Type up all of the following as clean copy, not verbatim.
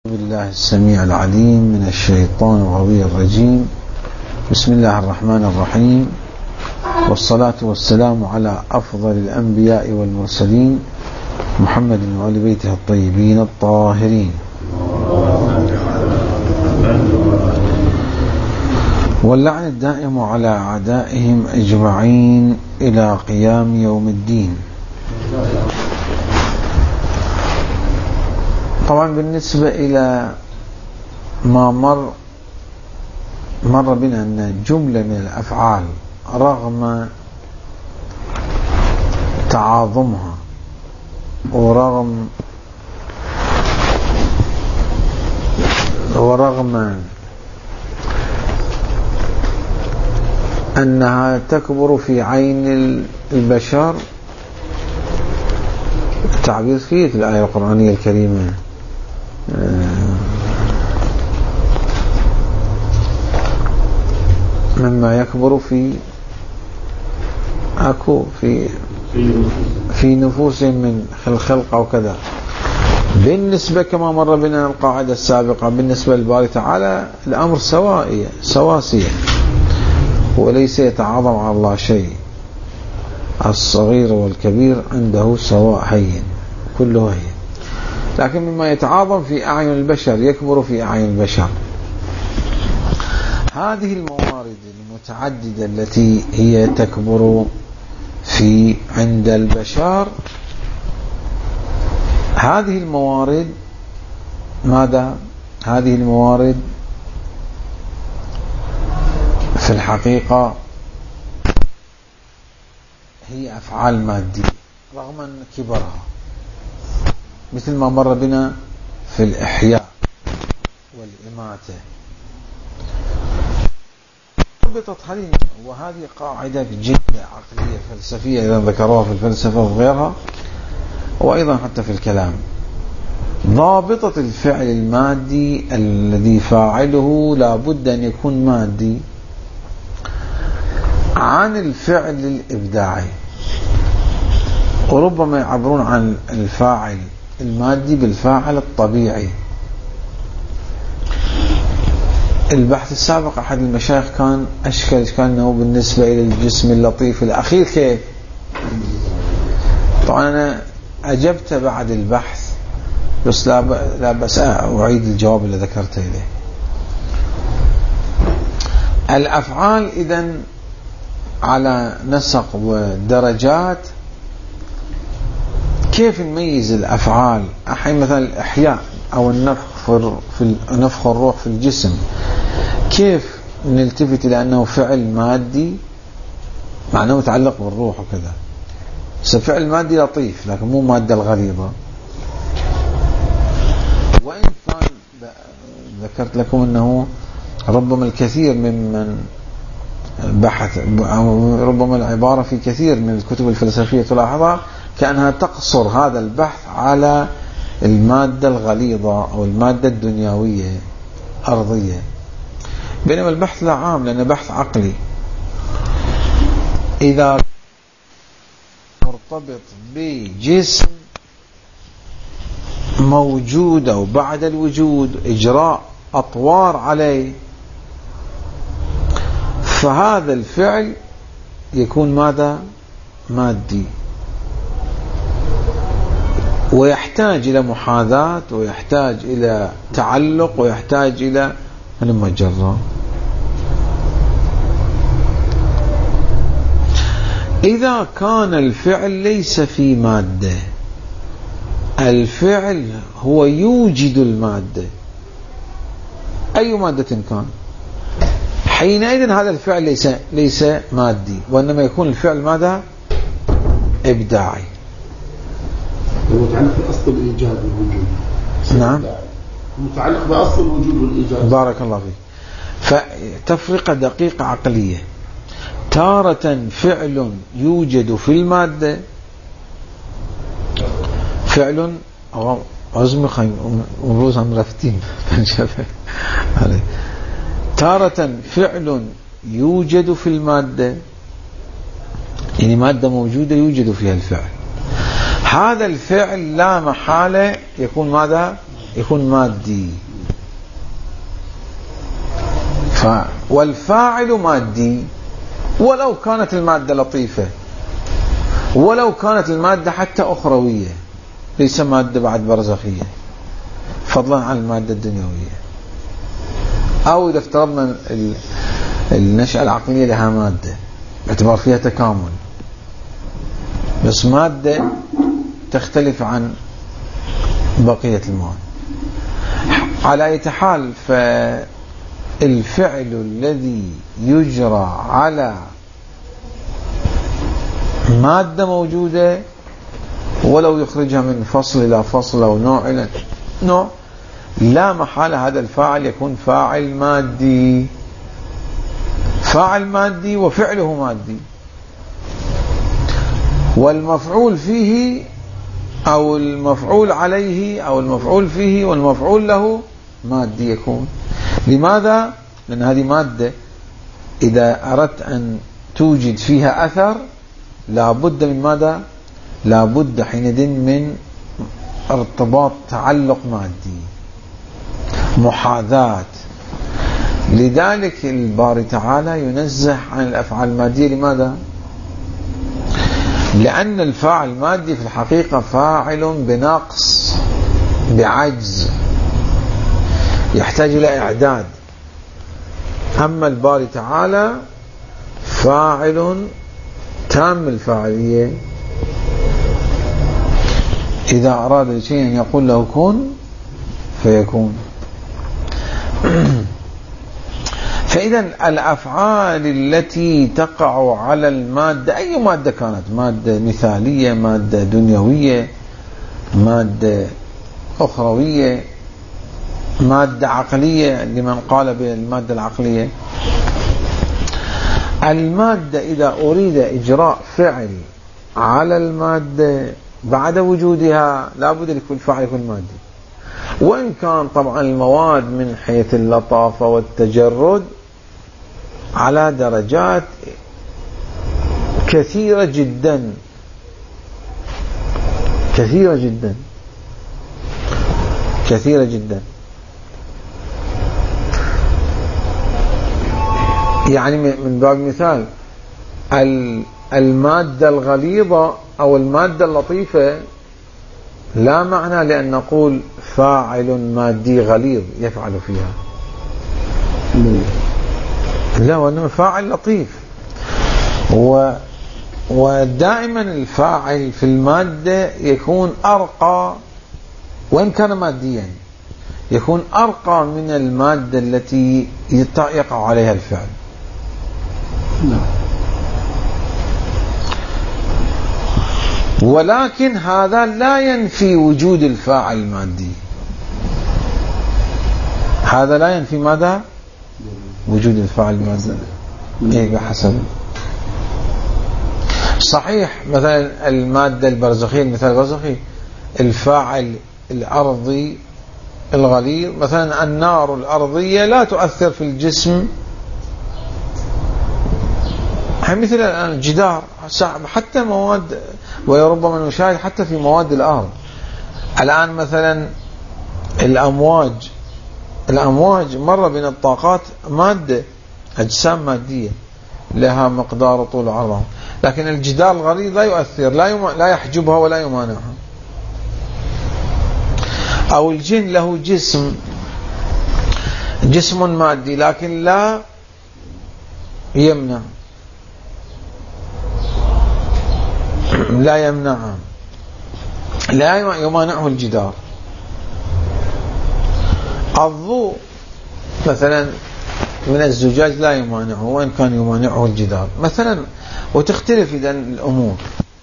بالله السميع العليم من الشيطان الغوي الرجيم. بسم الله الرحمن الرحيم، والصلاة والسلام على أفضل الأنبياء والمرسلين محمد وآل بيته الطيبين الطاهرين، واللعن الدائم على أعدائهم أجمعين إلى قيام يوم الدين. طبعا بالنسبة إلى ما مر بنا أن جملة من الأفعال رغم تعاظمها ورغم أنها تكبر في عين البشر، تعبير في الآية القرآنية الكريمة مما يكبر في نفوسهم من الخلق أو كذا. بالنسبة كما مر بنا القاعدة السابقة، بالنسبة للباري تعالى الأمر سواسية، وليس يتعاظم على الله شيء، الصغير والكبير عنده سواء هين، كله هين. لكن مما يتعاظم في أعين البشر يكبر في أعين البشر. هذه الموارد المتعددة التي هي تكبر عند البشر، هذه الموارد ماذا؟ هذه الموارد في الحقيقة هي أفعال مادية رغم أن كبرها، مثل ما مر بنا في الإحياء والإماتة. وهذه قاعدة جدا عقلية فلسفية إذا ذكروها في الفلسفة وغيرها، وأيضا حتى في الكلام. ضابطة الفعل المادي الذي فاعله لا بد أن يكون مادي عن الفعل الإبداعي، وربما يعبرون عن الفاعل المادي بالفاعل الطبيعي. البحث السابق أحد المشايخ كان أشكل أنه بالنسبة إلى الجسم اللطيف الأخير كيف؟ طبعا أنا أجبت بعد البحث، بس لا بس أعيد الجواب اللي ذكرته إليه. الأفعال إذن على نسق ودرجات. كيف نميز الأفعال؟ أحيانا مثلا الإحياء أو نفخ الروح في الجسم، كيف نلتفت إلى أنه فعل مادي معناه متعلق بالروح وكذا؟ فعل مادي لطيف لكن مو مادة الغليظة. وإن كان ذكرت لكم أنه ربما الكثير ممن بحث، ربما العبارة في كثير من الكتب الفلسفية تلاحظها كأنها تقصر هذا البحث على المادة الغليظة أو المادة الدنيوية أرضية، بينما البحث لا عام، لأنه بحث عقلي. إذا مرتبط بجسم موجود أو بعد الوجود إجراء أطوار عليه، فهذا الفعل يكون ماذا؟ مادي، ويحتاج إلى محاذاة، ويحتاج إلى تعلق، ويحتاج إلى المجرة. إذا كان الفعل ليس في مادة، الفعل هو يوجد المادة أي مادة كان، حينئذ هذا الفعل ليس مادي، وإنما يكون الفعل ماذا؟ إبداعي. متعلق بأصل الإيجاد والوجود. نعم، متعلق بأصل الوجود والإيجاد. بارك الله فيك. فتفرقة دقيقة عقلية. تارة فعل يوجد في المادة، فعل عزم وروز عم رفتين تارة فعل يوجد في المادة، يعني مادة موجودة يوجد فيها الفعل. هذا الفعل لا محالة يكون ماذا؟ يكون مادي. والفاعل مادي ولو كانت المادة لطيفة، ولو كانت المادة حتى أخروية، ليس مادة بعد برزخية، فضلا عن المادة الدنيوية. أو إذا افترضنا النشأة العقلية لها مادة باعتبار فيها تكامل، بس مادة تختلف عن بقية المواد. على أي حال، فالفعل الذي يجرى على مادة موجودة ولو يخرجها من فصل إلى فصل أو نوع إلى نوع، لا محالة هذا الفاعل يكون فاعل مادي. فاعل مادي وفعله مادي، والمفعول فيه أو المفعول عليه أو المفعول فيه والمفعول له مادي يكون. لماذا؟ لأن هذه مادة إذا أردت أن توجد فيها أثر لابد من ماذا؟ لابد حينئذ من ارتباط، تعلق مادي، محاذاة. لذلك الباري تعالى ينزه عن الأفعال المادية. لماذا؟ لأن الفاعل المادي في الحقيقة فاعل بنقص، بعجز، يحتاج إلى إعداد. أما الباري تعالى فاعل تام الفاعلية، إذا أراد شيئا يقول له كن فيكون. فإذا الأفعال التي تقع على المادة، أي مادة كانت، مادة مثالية، مادة دنيوية، مادة أخروية، مادة عقلية لمن قال بالمادة العقلية، المادة إذا أريد إجراء فعل على المادة بعد وجودها لابد لكل فاعل يكون مادي. وإن كان طبعا المواد من حيث اللطافة والتجرد على درجات كثيرة جدا كثيرة جدا كثيرة جدا. يعني من باب المثال المادة الغليظة أو المادة اللطيفة لا معنى لأن نقول فاعل مادي غليظ يفعل فيها، لا، وإنما فاعل لطيف. ودائما الفاعل في المادة يكون أرقى، وإن كان ماديا يكون أرقى من المادة التي يقع عليها الفعل. ولكن هذا لا ينفي وجود الفاعل المادي. هذا لا ينفي ماذا؟ وجود الفاعل المادي. إيه بحسب. صحيح مثلا المادة البرزخية، المثال البرزخي، الفاعل الأرضي الغليظ، مثلا النار الأرضية لا تؤثر في الجسم مثل الآن الجدار، حتى مواد، وربما نشاهد حتى في مواد الأرض الآن. مثلا الأمواج مرة بين الطاقات مادة، أجسام مادية لها مقدار طول وعرض، لكن الجدار الغليظ لا يؤثر، لا يحجبها ولا يمانعها. أو الجن له جسم مادي لكن لا يمنع، لا يمانعه الجدار. الضوء مثلا من الزجاج لا يمانعه، وإن كان يمانعه الجدار مثلا. وتختلف إذن الأمور.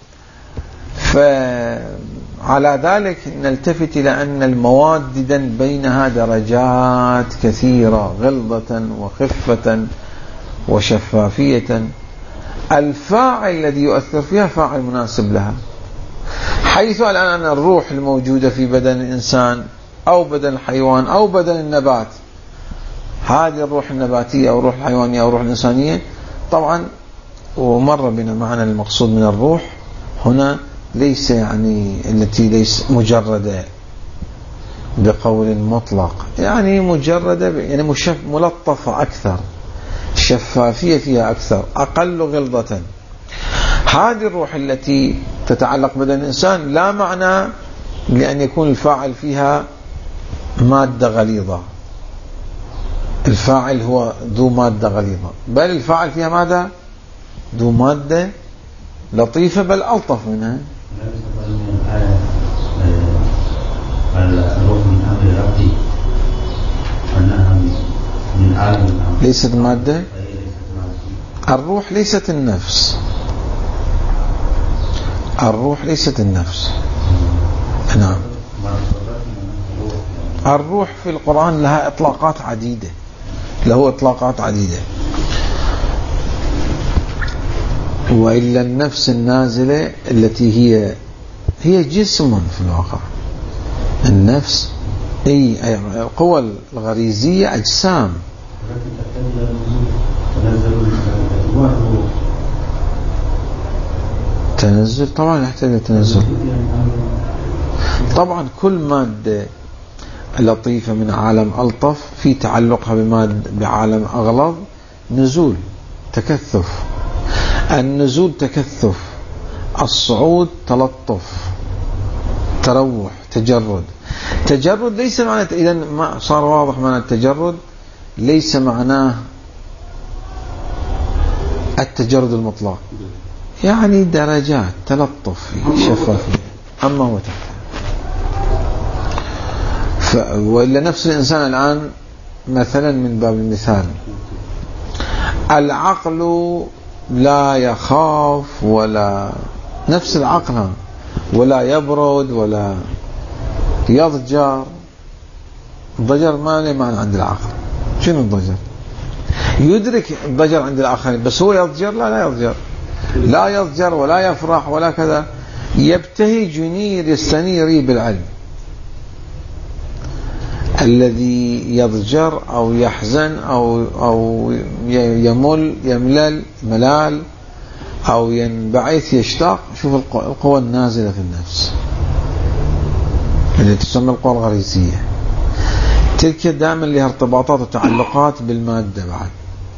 فعلى ذلك نلتفت إلى أن المواد إذن بينها درجات كثيرة، غلظة وخفة وشفافية. الفاعل الذي يؤثر فيها فاعل مناسب لها، حيث الآن الروح الموجودة في بدن الإنسان أو بدن الحيوان أو بدن النبات، هذه الروح النباتية أو الروح الحيوانية أو الروح الإنسانية طبعا، ومر بنا معنى المقصود من الروح هنا ليس يعني التي ليس مجردة، بقول مطلق، يعني مجردة، يعني ملطفة أكثر، شفافية فيها أكثر، أقل غلظة. هذه الروح التي تتعلق بدن الإنسان لا معنى لأن يكون الفاعل فيها مادة غليظة، الفاعل هو ذو مادة غليظة، بل الفاعل فيها ماذا؟ ذو مادة لطيفة بل ألطف منها. الروح من أمر ربي أنها من عالم الأمر، ليست مادة. الروح ليست النفس، الروح ليست النفس. نعم. الروح في القرآن لها إطلاقات عديدة، له إطلاقات عديدة. وإلا النفس النازلة التي هي جسم في الواقع. النفس القوى الغريزية أجسام. تنزل طبعا يحتاج تنزل. طبعا كل مادة لطيفة من عالم ألطف في تعلقها بعالم أغلظ نزول تكثف. النزول تكثف، الصعود تلطف، تروح تجرد. تجرد ليس معناه، إذا ما صار واضح معنى التجرد، ليس معناه التجرد المطلق، يعني درجات تلطف شفافية، أما هو تحت. وإلا نفس الإنسان الآن مثلا من باب المثال، العقل لا يخاف ولا نفس العقل، ولا يبرد ولا يضجر. الضجر ما له معنى عند العقل. شنو الضجر؟ يدرك الضجر عند الآخرين، بس هو يضجر؟ لا يضجر، لا يضجر ولا يفرح ولا كذا، يبتهج ينير يستنير بالعلم. الذي يضجر أو يحزن أو يملل ملال أو ينبعث يشتاق، شوف القوى النازلة في النفس اللي تسمى القوى الغريزية، تلك دائما لها ارتباطات وتعلقات بالمادة بعد.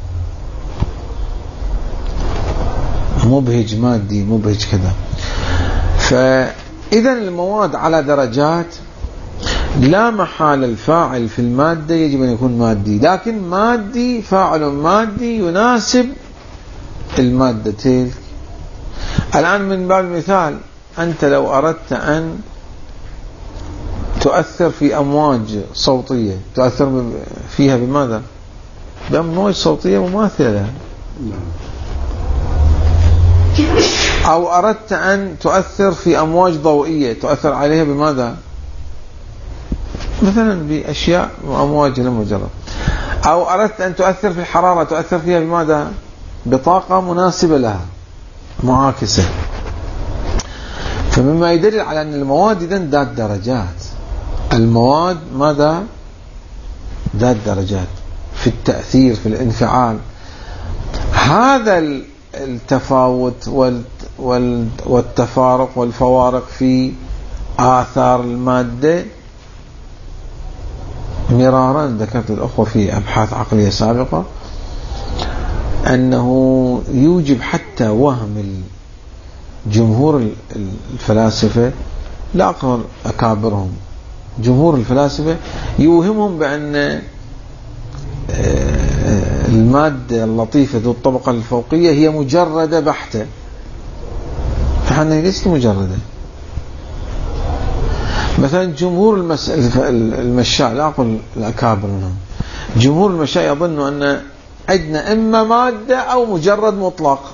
مبهج مادي، مبهج كذا. فإذا المواد على درجات، لا محال الفاعل في المادة يجب أن يكون مادي، لكن مادي، فاعل مادي يناسب المادة تلك. الآن من باب المثال، أنت لو أردت أن تؤثر في أمواج صوتية، تؤثر فيها بماذا؟ بأمواج صوتية مماثلة لها. أو أردت أن تؤثر في أمواج ضوئية، تؤثر عليها بماذا؟ مثلا بأشياء وأمواج لا مجرد. أو أردت أن تؤثر في الحرارة، تؤثر فيها بماذا؟ بطاقة مناسبة لها معاكسة. فمما يدل على أن المواد إذن ذات درجات. المواد ماذا؟ ذات درجات في التأثير، في الانفعال. هذا التفاوت والتفارق والفوارق في آثار المادة مرارا ذكرت الأخوة في أبحاث عقلية سابقة أنه يوجب حتى وهم جمهور الفلاسفة، لا أقول أكابرهم، جمهور الفلاسفة يوهمهم بأن المادة اللطيفة ذو الطبقة الفوقية هي مجردة بحتة، فحنا ليست مجردة. مثلا جمهور المشاء، لا أقول الأكابر منهم، جمهور المشاء يظن أن عندنا إما مادة أو مجرد مطلق،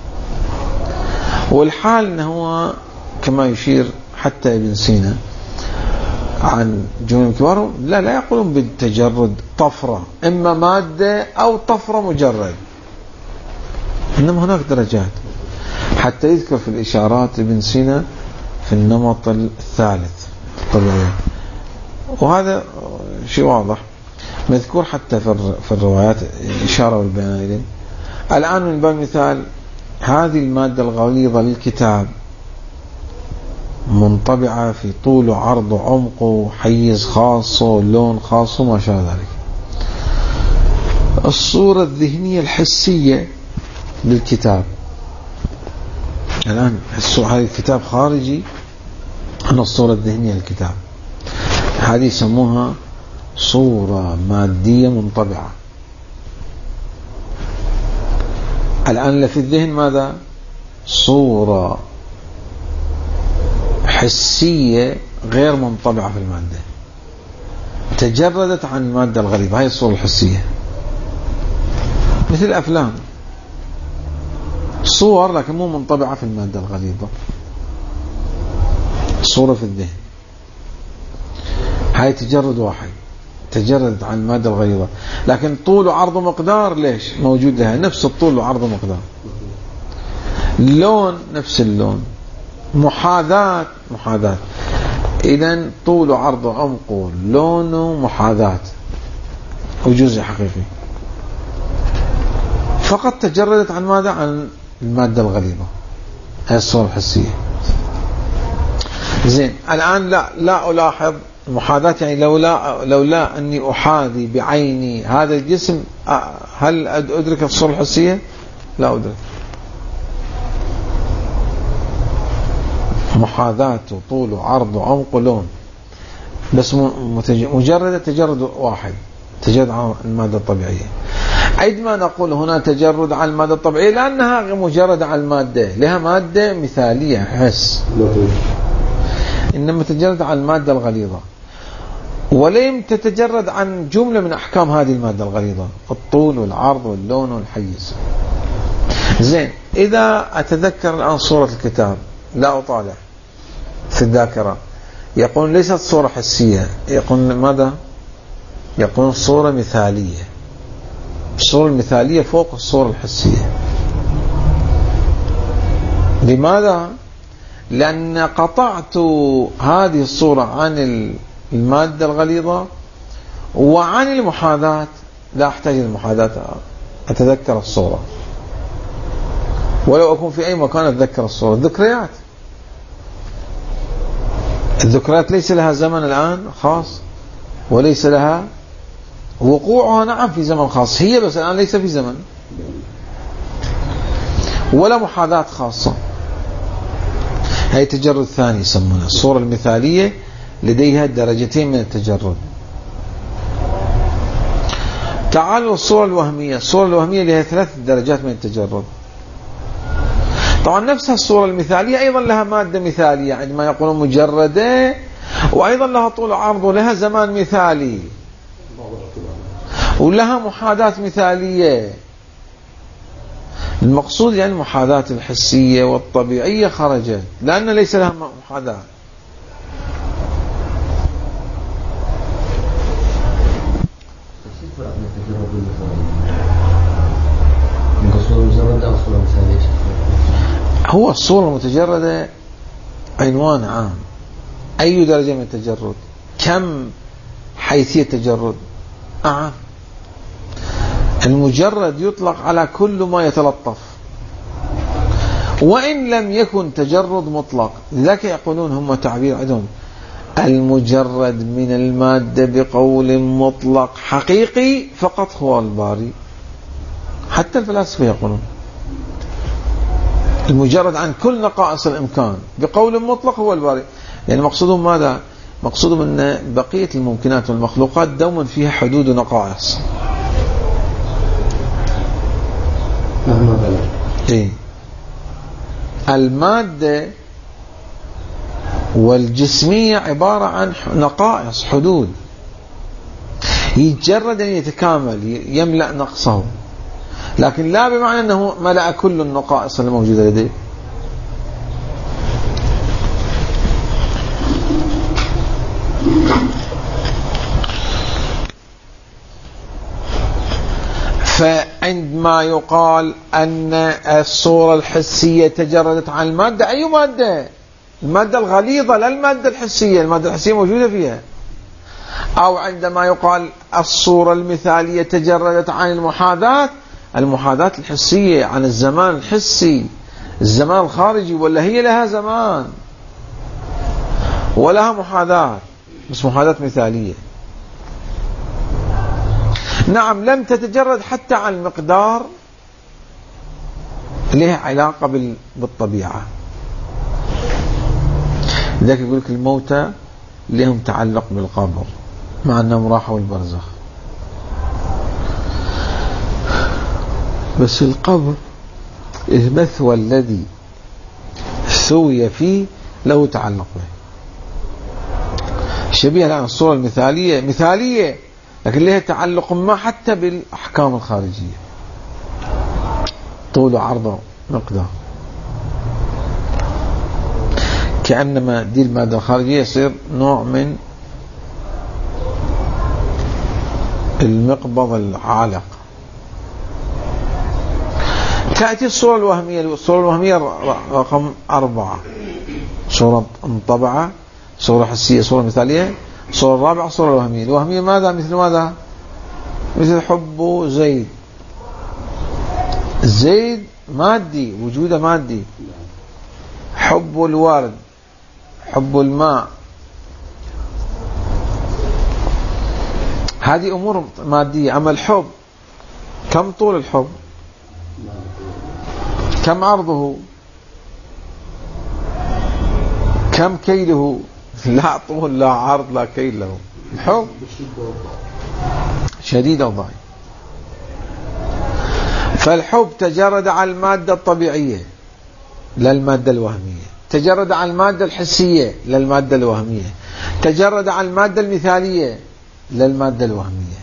والحال أنه كما يشير حتى ابن سينا عن جمهور الكبار، لا يقولون بالتجرد طفرة، إما مادة أو طفرة مجرد، إنما هناك درجات. حتى يذكر في الإشارات ابن سينا في النمط الثالث الطبيعي، وهذا شيء واضح مذكور حتى في الروايات الإشارة والبيان إليه. الآن من باب المثال، هذه المادة الغليظة للكتاب منطبعة في طول وعرض وعمق وحيز خاص ولون خاص وما شابه ذلك. الصورة الذهنية الحسية للكتاب، الآن هذا الكتاب خارجي عن الصورة الذهنية للكتاب، هذه يسموها صورة مادية منطبعة. الآن اللي في الذهن ماذا؟ صورة حسية غير منطبعة في المادة، تجردت عن المادة الغريبة، هاي الصورة الحسية. مثل الأفلام، صور لكن مو منطبعة في المادة الغليظة، صورة في الذهن. هاي تجرد واحد، تجردت عن المادة الغليظة، لكن طول وعرض ومقدار ليش موجود لها؟ نفس الطول وعرض ومقدار. لون نفس اللون، محاذاة إذن طول وعرض وعمق لون محاذاة وجزء حقيقي، فقط تجردت عن ماذا؟ عن المادة الغليظة. هي الصورة الحسية. زين، الآن لا ألاحظ محاذاة، يعني لولا أني أحاذي بعيني هذا الجسم، هل أدرك الصورة الحسية؟ لا أدرك. محاذاة وطول وعرض وعمق ولون، بس مجرد تجرد واحد، تجرد عن المادة الطبيعية. عندما نقول هنا تجرد عن المادة الطبيعية لأنها مجرد عن المادة، لها مادة مثالية حس، إنما تجرد عن المادة الغليظة، ولم تتجرد عن جملة من أحكام هذه المادة الغليظة، الطول والعرض واللون والحيز. زين، إذا أتذكر الآن صورة الكتاب، لا أطالع في الذاكرة، يقول ليست صورة حسية، يقول ماذا؟ يقول صورة مثالية. الصورة المثالية فوق الصورة الحسية. لماذا؟ لأن قطعت هذه الصورة عن المادة الغليظة وعن المحاذاة، لا أحتاج المحاذاة، أتذكر الصورة، ولو أكون في أي مكان أتذكر الصورة. الذكريات ليس لها زمن الآن خاص، وليس لها وقوعها نعم في زمن خاص، هي بس الآن ليس في زمن ولا محاذاة خاصة. هي تجرد ثاني يسمونها الصورة المثالية، لديها درجتين من التجرد. تعالوا الصورة الوهمية. الصورة الوهمية لها 3 درجات من التجرد. طبعا نفسها الصورة المثالية أيضا لها مادة مثالية عندما يقولون مجردة، وأيضا لها طول عرض ولها زمان مثالي ولها محاذاة مثالية. المقصود يعني المحاذاة الحسية والطبيعية خرجت، لأن ليس لها محاذاة. هو الصورة المتجردة عنوان عام. أي درجة من التجرد؟ كم حيثية التجرد؟ أعم. المجرد يطلق على كل ما يتلطف، وإن لم يكن تجرد مطلق. لذلك يقولون هم تعبير عندهم المجرد من المادة بقول مطلق حقيقي فقط هو الباري. حتى الفلاسفة يقولون المجرد عن كل نقائص الإمكان بقول مطلق هو الباري. يعني مقصودهم ماذا؟ مقصودهم أن بقية الممكنات والمخلوقات دوما فيها حدود ونقائص. إيه؟ المادة والجسمية عبارة عن نقائص، حدود، يتجرد أن يتكامل يملأ نقصه، لكن لا بمعنى أنه ملأ كل النقائص الموجودة لديه. فعندما يقال أن الصورة الحسية تجردت عن المادة، أي مادة؟ المادة الغليظة لا المادة الحسية، المادة الحسية موجودة فيها. أو عندما يقال الصورة المثالية تجردت عن المحاذاة، المحاذاة الحسية عن الزمان الحسي، الزمان الخارجي، ولا هي لها زمان؟ ولها محاذاة بس محاذاة مثالية. نعم لم تتجرد حتى عن المقدار، لها علاقة بالطبيعة. لذلك يقول لك الموتى لهم تعلق بالقبر مع أنهم راحوا البرزخ، بس القبر المثوى الذي سوي فيه له تعلق به، شبيه الآن الصورة المثالية مثالية لكن لها تعلق ما حتى بالأحكام الخارجية، طول وعرض مقدار، كأنما دي المادة الخارجية يصير نوع من المقبض العالق. تأتي الصورة الوهمية. الصورة الوهمية رقم 4، صورة مطبعة، صورة حسية، صورة مثالية. الصورة الرابعة الصورة الوهمية. الوهمية ماذا؟ مثل ماذا؟ مثل حب زيد. زيد مادي، وجوده مادي. حب الورد، حب الماء، هذه أمور مادية. أما الحب كم طول الحب؟ كم عرضه؟ كم كيله؟ لا طول لا عرض لا كيل له. الحب شديد أو ضعيف. فالحب تجرد على المادة الطبيعية لا المادة الوهمية، تجرد على المادة الحسية لا المادة الوهمية، تجرد على المادة المثالية لا المادة الوهمية،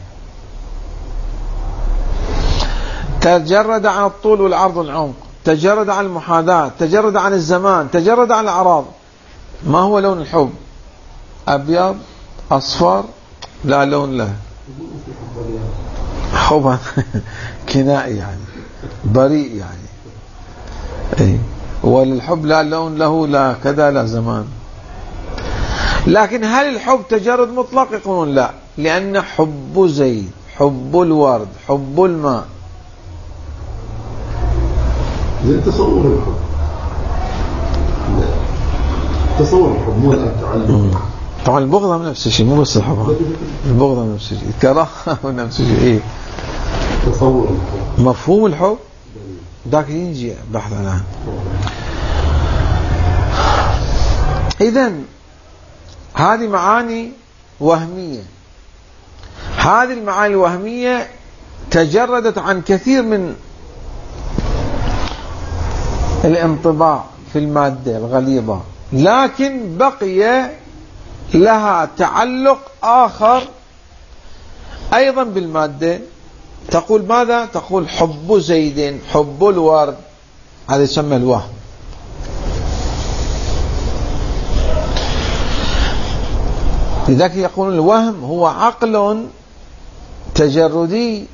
تجرد عن الطول والعرض والعمق، تجرد عن المحاذاة، تجرد عن الزمان، تجرد عن الأعراض. ما هو لون الحب؟ أبيض أصفر؟ لا لون له، حب كنائي يعني بريء يعني. اي والحب لا لون له لا كذا لا زمان. لكن هل الحب تجرد مطلق؟ يقولون لا، لأن حب زيد، حب الورد، حب الماء. زين تصور الحب، تصور الحب مو التعلم. طبعا البغضة من نفس الشيء، مو بس الحب، البغضة من نفس الشيء، الكراهة من نفس الشيء. إيه تصور الحب، مفهوم الحب ذاك ينجي بحث عنه. إذن هذه معاني وهمية. هذه المعاني الوهمية تجردت عن كثير من الانطباع في المادة الغليظة، لكن بقي لها تعلق آخر أيضا بالمادة. تقول ماذا؟ تقول حب زيد، حب الورد، هذا يسمى الوهم. لذلك يقولون الوهم هو عقل تجردي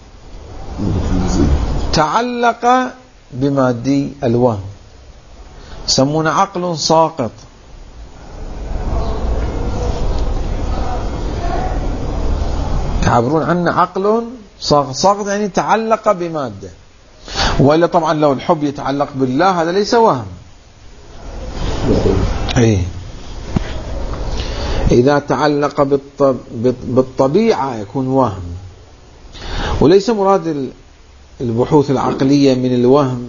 تعلق بمادي الوهم، يسمونه عقل ساقط. يعبرون عنه عقل ساقط، يعني تعلق بمادة. وإلا طبعا لو الحب يتعلق بالله هذا ليس وهم. إيه إذا تعلق بالطبيعة يكون وهم. وليس مراد البحوث العقلية من الوهم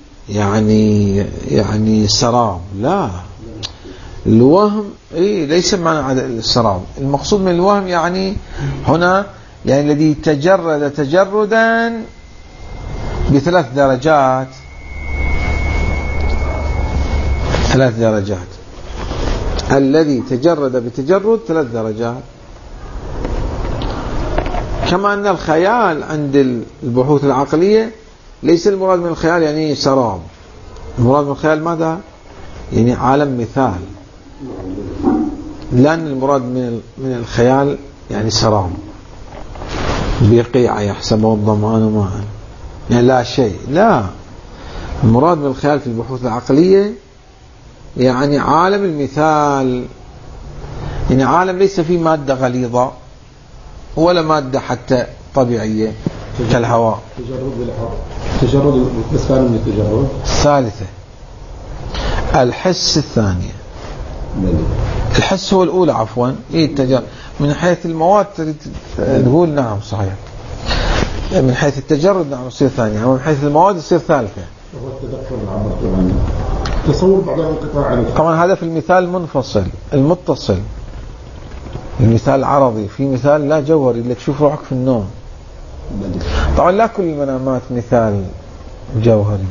يعني سراب، لا. الوهم ليس معنى السراب. المقصود من الوهم يعني هنا يعني الذي تجرد تجردا ب3 درجات، 3 درجات. الذي تجرد بتجرد 3 درجات. كما أن الخيال عند البحوث العقلية ليس المراد من الخيال يعني سراب. المراد من الخيال ماذا؟ يعني عالم مثال، لأن المراد من الخيال يعني سراب، بقيعة يحسبه الضمان ماء، يعني لا شيء. لا، المراد من الخيال في البحوث العقلية يعني عالم المثال، يعني عالم ليس فيه مادة غليظة ولا مادة حتى طبيعية كالهواء. تجرد بالحر، تجرد مثال من التجرد. الثالثة الحس الثانية. الحس هو الأولى عفوا. التجرد من حيث المواد تقول نعم صحيح، من حيث التجرد نعم يصير ثانية، ومن حيث المواد يصير ثالثة. هو التدخل العمل تصور بعدها انقطاع عن طبعا هذا في المثال المنفصل. المتصل المثال العرضي، في مثال لا جوهري اللي تشوف روحك في النوم. طبعا لا كل المنامات مثال جوهري.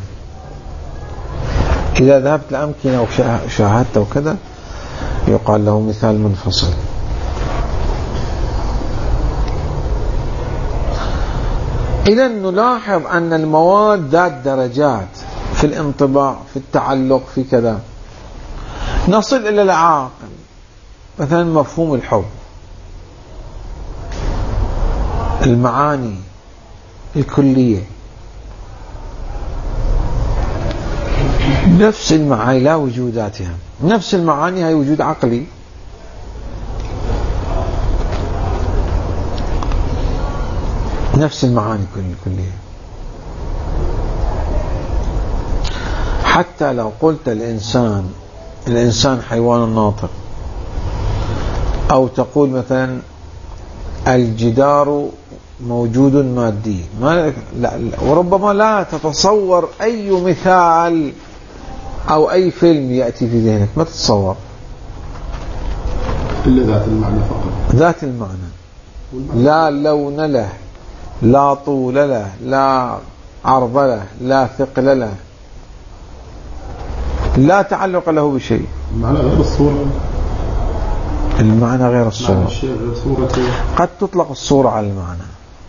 إذا ذهبت لأمكنة وشاهدت وكذا يقال له مثال منفصل. إذا نلاحظ أن المواد ذات درجات في الانطباع، في التعلق، في كذا. نصل إلى العاقل، مثلا مفهوم الحب، المعاني الكلية، نفس المعاني لا وجوداتها، نفس المعاني هي وجود عقلي. نفس المعاني كلها. حتى لو قلت الإنسان حيوان ناطق، أو تقول مثلا الجدار موجود مادي، لا وربما لا تتصور أي مثال أو أي فيلم يأتي في ذهنك، ما تتصور إلا ذات المعنى فقط، ذات المعنى، لا لون له، لا طول له، لا عرض له، لا ثقل له، لا تعلق له بشيء. المعنى غير الصورة. المعنى غير الصورة. قد تطلق الصورة على المعنى،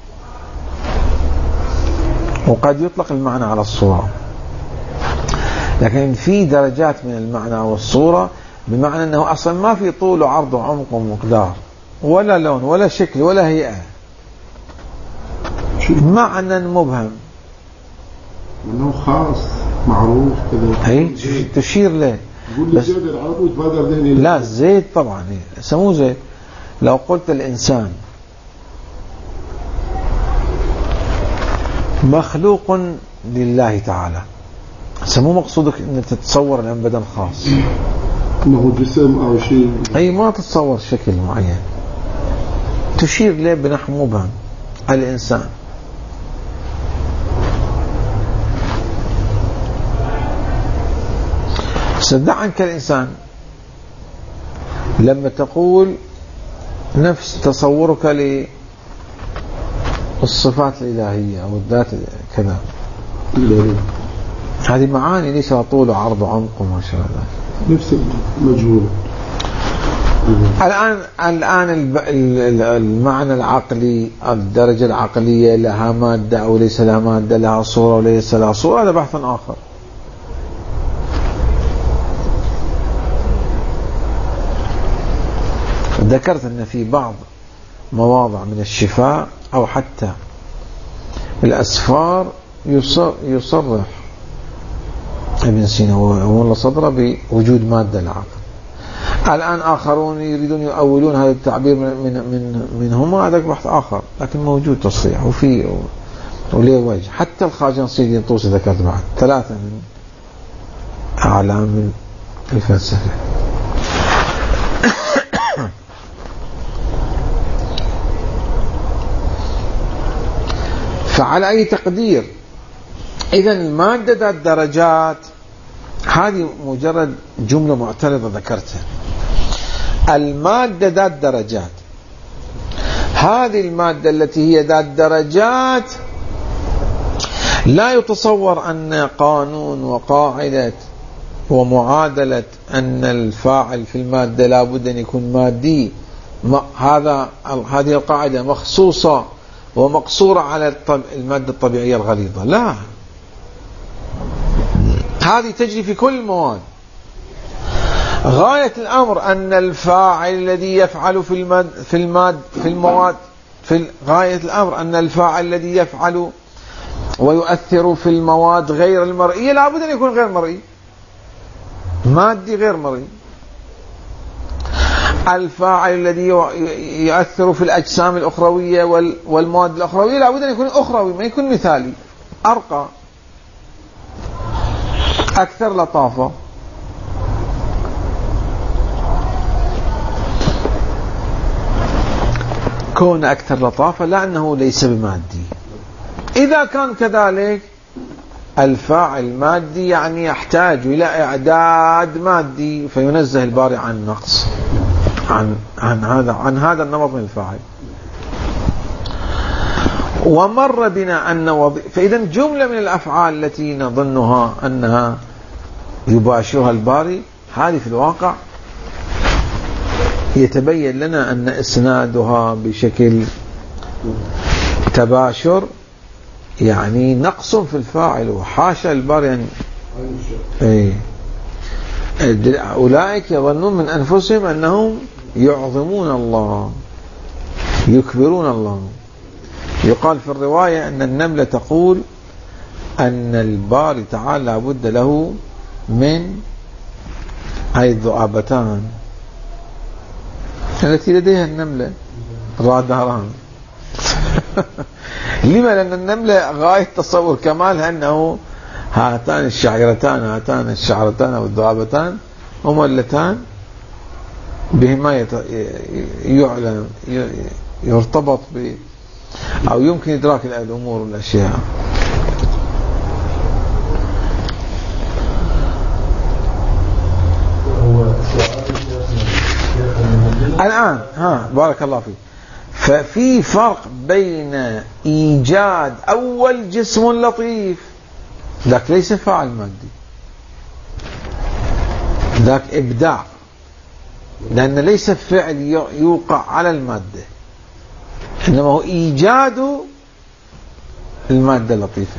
وقد يطلق المعنى على الصورة، لكن في درجات من المعنى والصورة، بمعنى أنه أصلا ما في طول وعرض وعمق ومقدار ولا لون ولا شكل ولا هيئة، معنى مبهم أنه خاص معروف كذا. هي تشير له. بس لا زيد طبعا سموه زيد. لو قلت الإنسان مخلوق لله تعالى، سمو مقصودك أن تتصور الآن بدن خاص، انه جسم او شيء، اي ما تتصور شكل معين، تشير له بنحو مبهم. الإنسان صدق عنك الإنسان لما تقول نفس تصورك للصفات الإلهية أو الذات كذا، هذه معاني ليس طول وعرض وعمق وما شاء الله، نفس مجهول. الآن المعنى العقلي، الدرجة العقلية، لها مادة أو ليس لها مادة، لها صورة وليس لها صورة، هذا بحث آخر. ذكرت أن في بعض مواضع من الشفاء أو حتى الأسفار يصرح ابن سينا ومولى صدره بوجود مادة العقل. الآن آخرون يريدون يؤولون هذا التعبير منهما، هذا بحث آخر، لكن موجود تصريح وفي وليه وجه. حتى الخواجة نصير طوسي ذكرت بعد 3 من أعلام الفلسفة. فعلى أي تقدير إذن المادة ذات درجات، هذه مجرد جملة معترضة ذكرتها. المادة ذات درجات، هذه المادة التي هي ذات درجات لا يتصور أن قانون وقاعدة ومعادلة أن الفاعل في المادة لا بد أن يكون مادي، هذه القاعدة مخصوصة ومقصورة على المادة الطبيعية الغليظة، لا، هذه تجري في كل المواد. غاية الأمر أن الفاعل الذي يفعل غاية الأمر أن الفاعل الذي يفعل ويؤثر في المواد غير المرئية لا بد أن يكون غير مرئي، مادي غير مرئي. الفاعل الذي يؤثر في الأجسام الأخروية والمواد الأخروية لا بد أن يكون أخروي، ما يكون مثالي، أرقى، أكثر لطافة. كون أكثر لطافة لأنه ليس بمادي. إذا كان كذلك الفاعل مادي يعني يحتاج إلى إعداد مادي، فينزه الباري عن النقص عن هذا النمط من الفاعل. ومر بنا أن فإذا جملة من الأفعال التي نظنها أنها يباشرها الباري، هذه في الواقع يتبين لنا أن إسنادها بشكل تباشر يعني نقص في الفاعل، وحاشا الباري يعني أولئك يظنون من أنفسهم أنهم يعظمون الله يكبرون الله. يقال في الرواية أن النملة تقول أن الباري تعالى لابد له من هاي الذؤابتان التي لديها النملة راداران. لما؟ لأن النملة غاية تصور كمالها أنه هاتان الشعرتان أو الذؤابتان هما اللتان بهما يعلم يرتبط أو يمكن إدراك الأمور والأشياء. الآن بارك الله فيك. ففي فرق بين إيجاد أول جسم لطيف، ذاك ليس فاعل مادي، ذاك إبداع، لأن ليس فعل يوقع على المادة، إنما هو إيجاد المادة اللطيفة.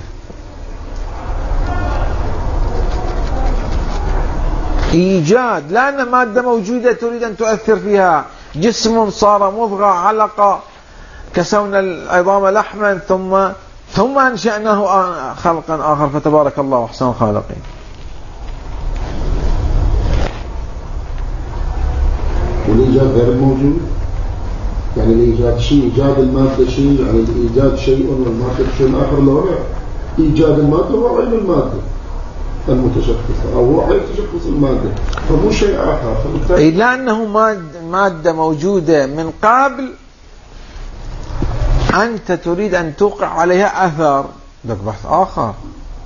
إيجاد لأن مادة موجودة تريد أن تؤثر فيها، جسم صار مضغة علقة، كسونا العظام لحما ثم أنشأناه خلقا آخر، فتبارك الله أحسن الخالقين. والإيجاد غير موجود، يعني الإيجاد شيء، إيجاد المادة شيء، يعني الإيجاد شيء والمادة شيء آخر. لا، إيجاد المادة هو عين المادة المتشخصة، أو هو عين تشخص المادة، فمو شيء آخر. لأنه مادة موجودة من قبل، أنت تريد أن توقع عليها أثر، لك بحث آخر.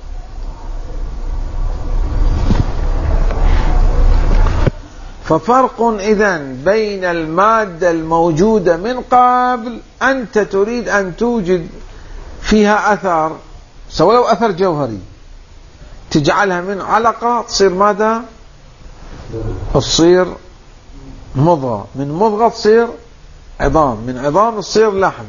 ففرق إذن بين المادة الموجودة من قبل، أنت تريد أن توجد فيها أثر، سواء لو أثر جوهري، تجعلها من علقة تصير ماذا؟ تصير مضغة، من مضغة تصير عظام، من عظام تصير لحم.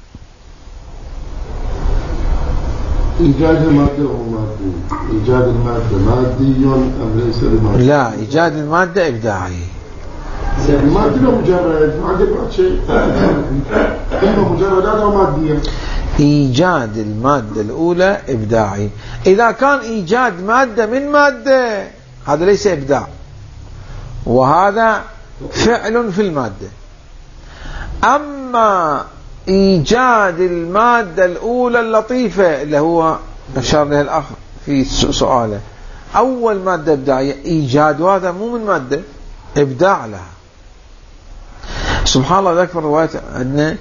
إيجاد المادة هو مادي، إيجاد المادة مادي أم ليس بمادي؟ لا، إيجاد المادة إبداعي. المادة مجرد ما عندك شيء، إما مجردات أو مادية. إيجاد المادة الأولى إبداعي. إذا كان إيجاد مادة من مادة، هذا ليس إبداع، وهذا فعل في المادة. أما إيجاد المادة الأولى اللطيفة اللي هو أشار له الأخ في سؤاله، أول مادة إبداعية، إيجاد هذا مو من مادة، إبداع لها. سبحان الله، ذكر الرواية أن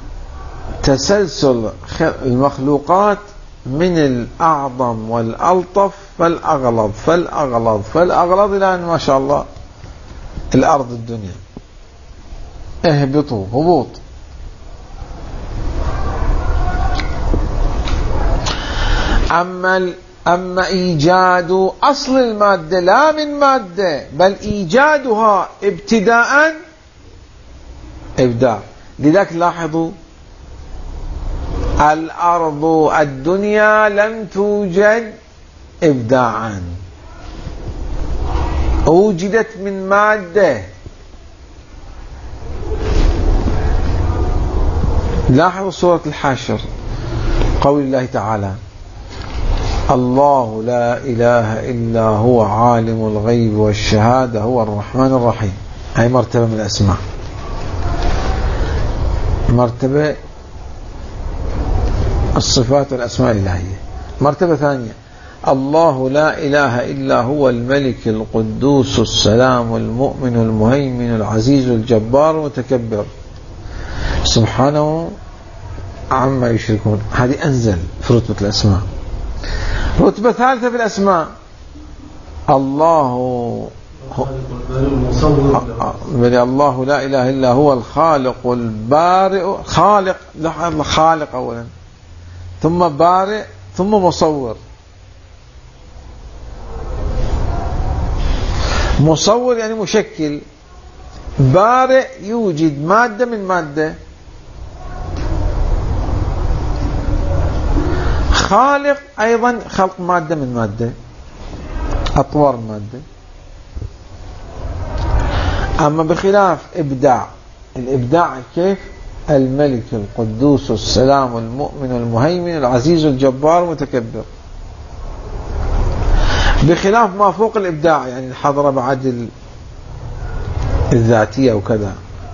تسلسل المخلوقات من الأعظم والألطف فالأغلظ فالأغلظ فالأغلظ إلى أن ما شاء الله الأرض الدنيا اهبطوا هبوط. أما إيجاد أصل المادة لا من مادة، بل إيجادها ابتداء إبداع. لذلك لاحظوا الأرض الدنيا لم توجد إبداعا، وجدت من مادة. لاحظوا سورة الحشر، قول الله تعالى: الله لا إله إلا هو عالم الغيب والشهادة هو الرحمن الرحيم. هاي مرتبة من الأسماء، مرتبة الصفات والأسماء الإلهية. مرتبة ثانية: الله لا إله إلا هو الملك القدوس السلام المؤمن المهيمن العزيز الجبار المتكبر. سبحانه عما يشركون. هذه أنزل في رتبة الأسماء. رتبة ثالثة في الأسماء الله الله لا إله إلا هو الخالق البارئ. خالق أولا، ثم بارئ، ثم مصور. مصور يعني مشكل، بارئ يوجد مادة من مادة، خالق أيضا خلق مادة من مادة، أطوار مادة. أما بخلاف إبداع، الإبداع كيف؟ الملك القدوس السلام المؤمن المهيمن العزيز الجبار المتكبر. بخلاف ما فوق الإبداع، يعني الحضرة بعد الذاتية وكذا،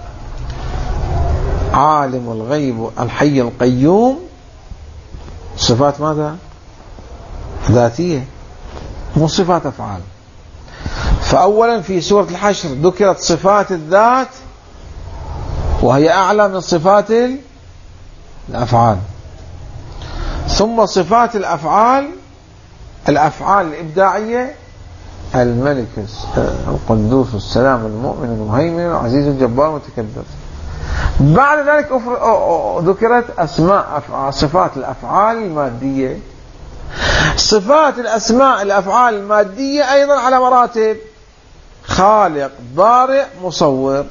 عالم الغيب الحي القيوم، صفات ماذا؟ ذاتية، مو صفات أفعال. فأولا في سورة الحشر ذكرت صفات الذات وهي أعلى من صفات الأفعال، ثم صفات الأفعال الإبداعية، الملك القدوس السلام المؤمن المهيمن العزيز الجبار المتكبر. بعد ذلك ذكرت صفات الأفعال المادية. صفات الأفعال المادية أيضا على مراتب: خالق، بارئ، مصور.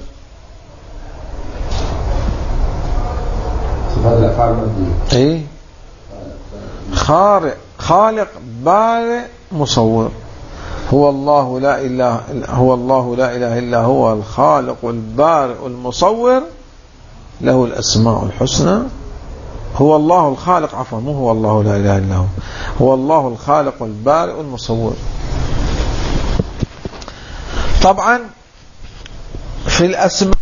صفات الأفعال المادية إيه؟ خالق، بارئ، مصور. هو الله لا إله إلا هو الخالق البارئ المصور، له الأسماء الحسنى. هو الله الخالق، عفوا، مو هو الله لا إله إلا هو الله الخالق البارئ المصور. طبعا في الأسماء